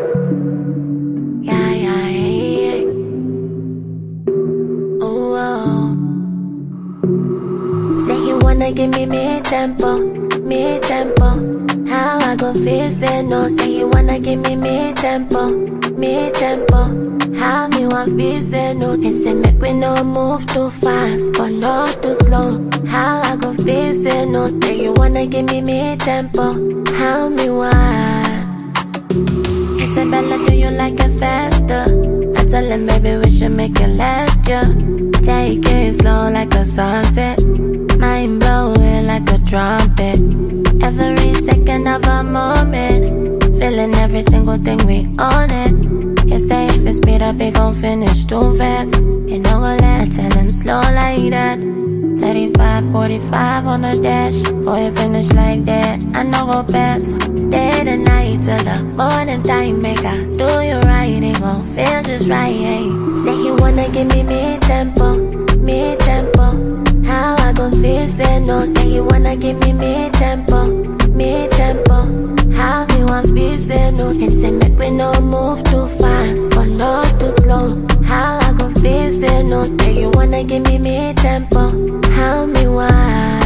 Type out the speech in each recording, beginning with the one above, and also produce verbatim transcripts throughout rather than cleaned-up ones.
Yeah, yeah, yeah. Oh, oh. Say you wanna give me mid-tempo, mid-tempo. How I go feel say no? Say you wanna give me mid-tempo, mid-tempo. How me want feel say no? They say make we no move too fast, but not too slow. How I go feel say no? Say you wanna give me mid-tempo. How me want? He said, Bella, do you like it faster? I tell him, baby, we should make it last, yeah. Take it slow like a sunset, mind blowing like a trumpet. Every second of a moment, feeling every single thing, we own it. You say if you speed up, it gon' finish too fast. You know go let, tell him slow like that. Thirty-five, forty-five on the dash. Boy, you finish like that, I know go pass. Stay the night till the morning time, make I do you right. It gon' feel just right, hey. Say you wanna give me mid-tempo, mid-tempo. How I gon' feel say no? Say you wanna give me mid-tempo, mid-tempo. How me want feel say no? They say make we no move too fast, but not too slow. How I gon' feel say no? Say you wanna give me mid-tempo. How me want?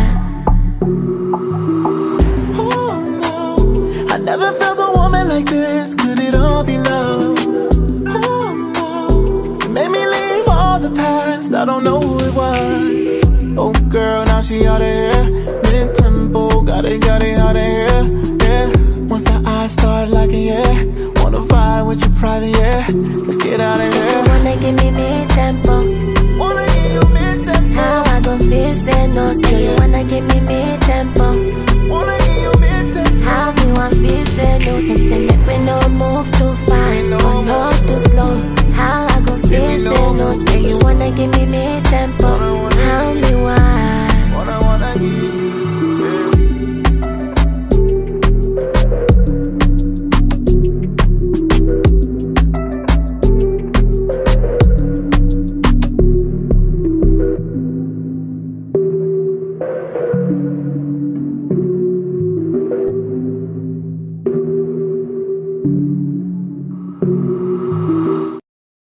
Oh no, I never felt a woman like this. Could it all be love? Oh no, you made me leave all the past. I don't know who it was. Oh girl, now she outta here. Mid-tempo, got it, got it outta here. Yeah, once our eyes start locking, yeah. Wanna vibe with you private, yeah. Let's get out of here. You wanna give me mid-tempo? Wanna give you mid-tempo? How I gon' feel say no? Say you wanna give me mid-tempo. Wanna give you mid-tempo? How me want feel say no? They say make we no move too fast, but not too slow. How I gon' feel say no? Say you wanna give me mid-tempo. How me want? Wanna, wanna give